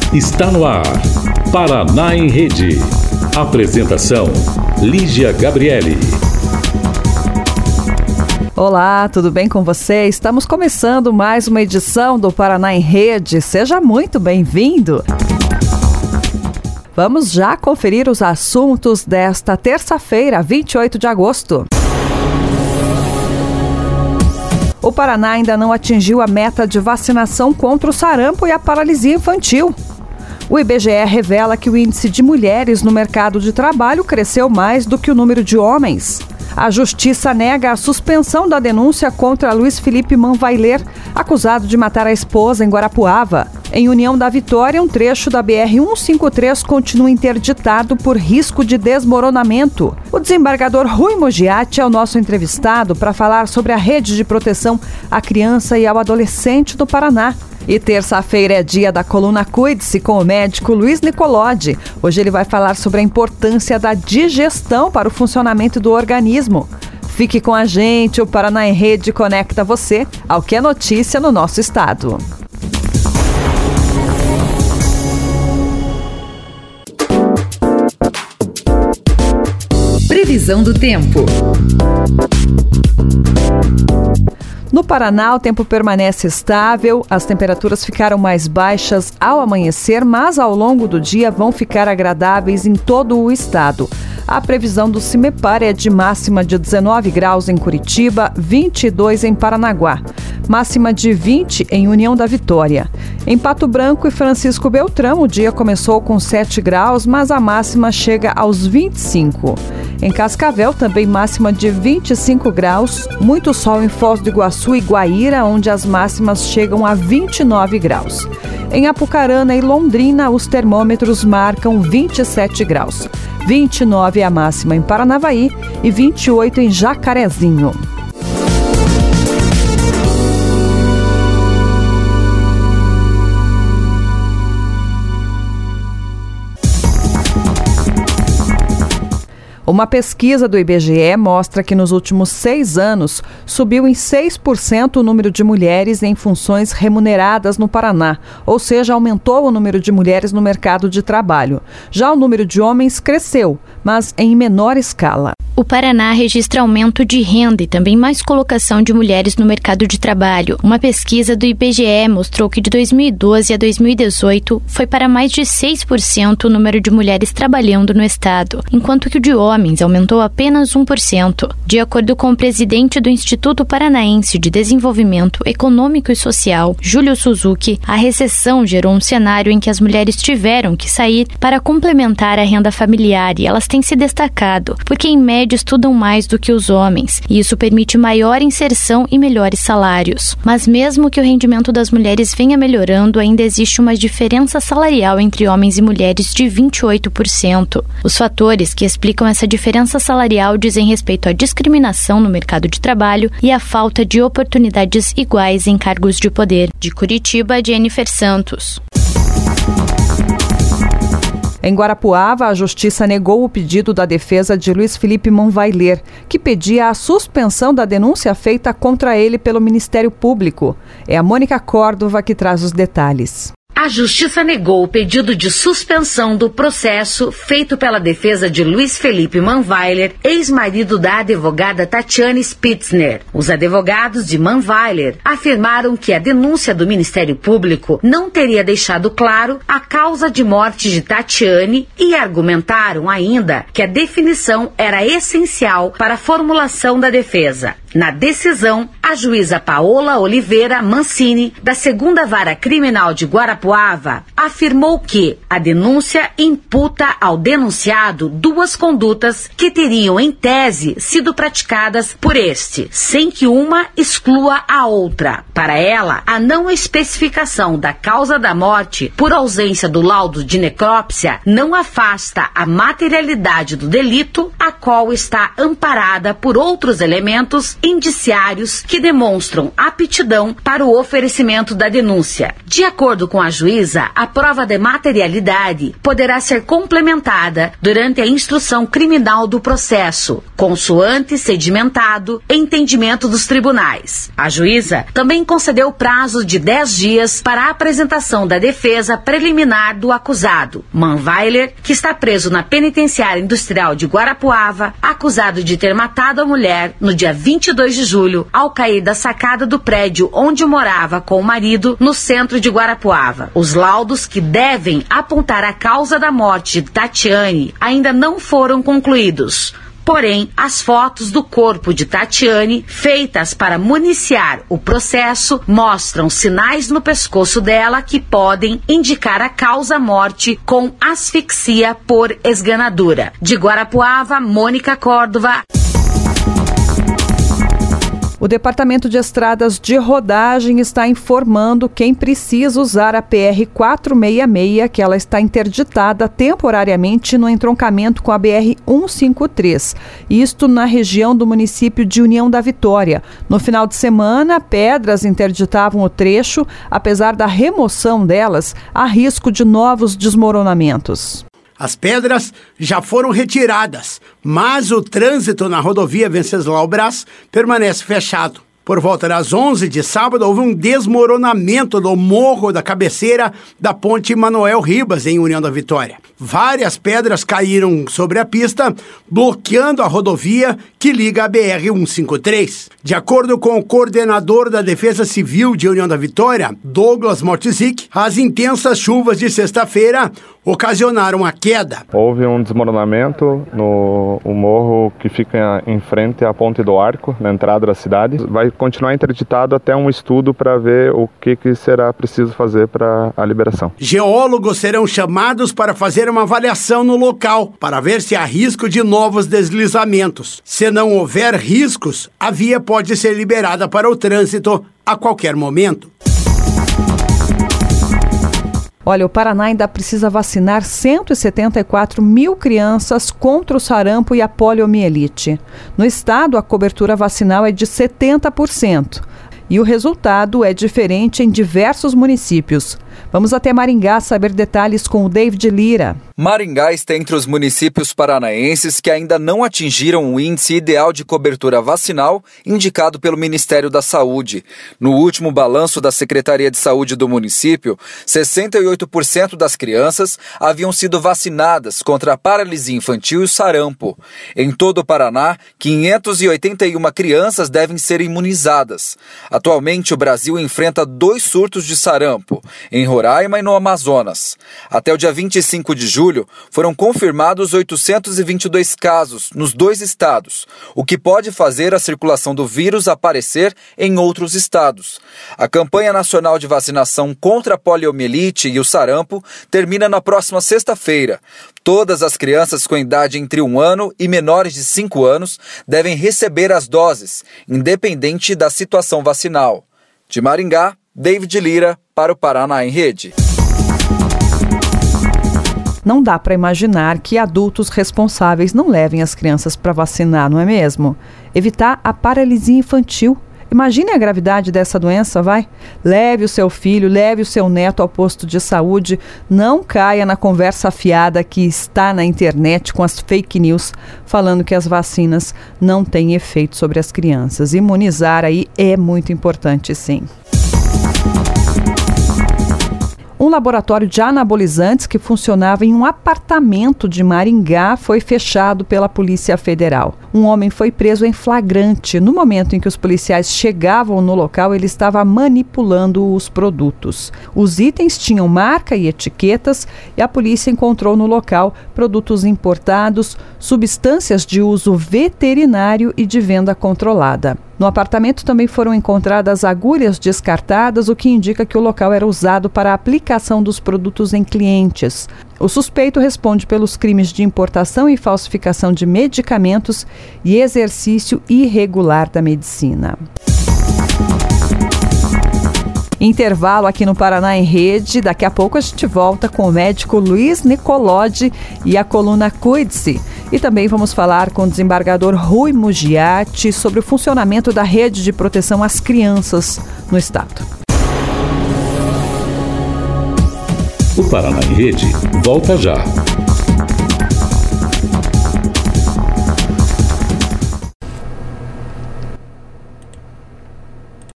Está no ar, Paraná em Rede. Apresentação, Lígia Gabriele. Olá, tudo bem com você? Estamos começando mais uma edição do Paraná em Rede. Seja muito bem-vindo. Vamos já conferir os assuntos desta terça-feira, 28 de agosto. O Paraná ainda não atingiu a meta de vacinação contra o sarampo e a paralisia infantil. O IBGE revela que o índice de mulheres no mercado de trabalho cresceu mais do que o número de homens. A Justiça nega a suspensão da denúncia contra Luiz Felipe Manvailer, acusado de matar a esposa em Guarapuava. Em União da Vitória, um trecho da BR-153 continua interditado por risco de desmoronamento. O desembargador Rui Mogiati é o nosso entrevistado para falar sobre a rede de proteção à criança e ao adolescente do Paraná. E terça-feira é dia da coluna Cuide-se com o médico Luiz Nicolodi. Hoje ele vai falar sobre a importância da digestão para o funcionamento do organismo. Fique com a gente, o Paraná em Rede conecta você ao que é notícia no nosso estado. Previsão do tempo. No Paraná, o tempo permanece estável, as temperaturas ficaram mais baixas ao amanhecer, mas ao longo do dia vão ficar agradáveis em todo o estado. A previsão do CIMEPAR é de máxima de 19 graus em Curitiba, 22 em Paranaguá, máxima de 20 em União da Vitória. Em Pato Branco e Francisco Beltrão, o dia começou com 7 graus, mas a máxima chega aos 25. Em Cascavel, também máxima de 25 graus, muito sol em Foz do Iguaçu e Guaíra, onde as máximas chegam a 29 graus. Em Apucarana e Londrina, os termômetros marcam 27 graus. 29 é a máxima em Paranavaí e 28 em Jacarezinho. Uma pesquisa do IBGE mostra que nos últimos 6 anos subiu em 6% o número de mulheres em funções remuneradas no Paraná, ou seja, aumentou o número de mulheres no mercado de trabalho. Já o número de homens cresceu, mas em menor escala. O Paraná registra aumento de renda e também mais colocação de mulheres no mercado de trabalho. Uma pesquisa do IBGE mostrou que de 2012 a 2018 foi para mais de 6% o número de mulheres trabalhando no estado, enquanto que o de homens aumentou apenas 1%. De acordo com o presidente do Instituto Paranaense de Desenvolvimento Econômico e Social, Júlio Suzuki, a recessão gerou um cenário em que as mulheres tiveram que sair para complementar a renda familiar e elas têm se destacado, porque em média estudam mais do que os homens, e isso permite maior inserção e melhores salários. Mas mesmo que o rendimento das mulheres venha melhorando, ainda existe uma diferença salarial entre homens e mulheres de 28%. Os fatores que explicam essa diferença salarial dizem respeito à discriminação no mercado de trabalho e à falta de oportunidades iguais em cargos de poder. De Curitiba, Jennifer Santos. Em Guarapuava, a Justiça negou o pedido da defesa de Luiz Felipe Manvailer, que pedia a suspensão da denúncia feita contra ele pelo Ministério Público. É a Mônica Córdova que traz os detalhes. A Justiça negou o pedido de suspensão do processo feito pela defesa de Luiz Felipe Manvailer, ex-marido da advogada Tatiane Spitzner. Os advogados de Manvailer afirmaram que a denúncia do Ministério Público não teria deixado claro a causa de morte de Tatiane e argumentaram ainda que a definição era essencial para a formulação da defesa. Na decisão, a juíza Paola Oliveira Mancini, da 2ª Vara Criminal de Guarapuava, afirmou que a denúncia imputa ao denunciado 2 condutas que teriam, em tese, sido praticadas por este, sem que uma exclua a outra. Para ela, a não especificação da causa da morte por ausência do laudo de necrópsia não afasta a materialidade do delito, a qual está amparada por outros elementos indiciários que demonstram aptidão para o oferecimento da denúncia. De acordo com a juíza, a prova de materialidade poderá ser complementada durante a instrução criminal do processo, consoante sedimentado entendimento dos tribunais. A juíza também concedeu prazo de 10 dias para a apresentação da defesa preliminar do acusado, Manweiler, que está preso na penitenciária industrial de Guarapuava, acusado de ter matado a mulher no dia 22 de julho, ao cair da sacada do prédio onde morava com o marido, no centro de Guarapuava. Os laudos que devem apontar a causa da morte de Tatiane ainda não foram concluídos. Porém, as fotos do corpo de Tatiane, feitas para municiar o processo, mostram sinais no pescoço dela que podem indicar a causa-morte com asfixia por esganadura. De Guarapuava, Mônica Córdova. O Departamento de Estradas de Rodagem está informando quem precisa usar a PR-466, que ela está interditada temporariamente no entroncamento com a BR-153. Isto na região do município de União da Vitória. No final de semana, pedras interditavam o trecho. Apesar da remoção delas, há risco de novos desmoronamentos. As pedras já foram retiradas, mas o trânsito na rodovia Venceslau Braz permanece fechado. Por volta das 11 de sábado, houve um desmoronamento do morro da cabeceira da ponte Manuel Ribas, em União da Vitória. Várias pedras caíram sobre a pista, bloqueando a rodovia que liga a BR-153. De acordo com o coordenador da Defesa Civil de União da Vitória, Douglas Mortzik, as intensas chuvas de sexta-feira ocasionaram a queda. Houve um desmoronamento no morro que fica em frente à Ponte do Arco, na entrada da cidade. Vai continuar interditado até um estudo para ver o que será preciso fazer para a liberação. Geólogos serão chamados para fazer uma avaliação no local, para ver se há risco de novos deslizamentos. Se não houver riscos, a via pode ser liberada para o trânsito a qualquer momento. Olha, o Paraná ainda precisa vacinar 174 mil crianças contra o sarampo e a poliomielite. No estado, a cobertura vacinal é de 70%. E o resultado é diferente em diversos municípios. Vamos até Maringá saber detalhes com o David Lira. Maringá está entre os municípios paranaenses que ainda não atingiram o índice ideal de cobertura vacinal indicado pelo Ministério da Saúde. No último balanço da Secretaria de Saúde do município, 68% das crianças haviam sido vacinadas contra a paralisia infantil e o sarampo. Em todo o Paraná, 581 crianças devem ser imunizadas. Atualmente, o Brasil enfrenta 2 surtos de sarampo, em Roraima e no Amazonas. Até o dia 25 de julho, foram confirmados 822 casos nos 2 estados, o que pode fazer a circulação do vírus aparecer em outros estados. A campanha nacional de vacinação contra a poliomielite e o sarampo termina na próxima sexta-feira. Todas as crianças com idade entre 1 ano e menores de 5 anos devem receber as doses, independente da situação vacinal. De Maringá, David Lira, para o Paraná em Rede. Não dá para imaginar que adultos responsáveis não levem as crianças para vacinar, não é mesmo? Evitar a paralisia infantil. Imagine a gravidade dessa doença, vai? Leve o seu filho, leve o seu neto ao posto de saúde. Não caia na conversa fiada que está na internet com as fake news, falando que as vacinas não têm efeito sobre as crianças. Imunizar aí é muito importante, sim. Um laboratório de anabolizantes que funcionava em um apartamento de Maringá foi fechado pela Polícia Federal. Um homem foi preso em flagrante. No momento em que os policiais chegavam no local, ele estava manipulando os produtos. Os itens tinham marca e etiquetas e a polícia encontrou no local produtos importados, substâncias de uso veterinário e de venda controlada. No apartamento também foram encontradas agulhas descartadas, o que indica que o local era usado para a aplicação dos produtos em clientes. O suspeito responde pelos crimes de importação e falsificação de medicamentos e exercício irregular da medicina. Intervalo aqui no Paraná em Rede. Daqui a pouco a gente volta com o médico Luiz Nicolodi e a coluna Cuide-se. E também vamos falar com o desembargador Rui Mugiati sobre o funcionamento da rede de proteção às crianças no estado. O Paraná em Rede volta já.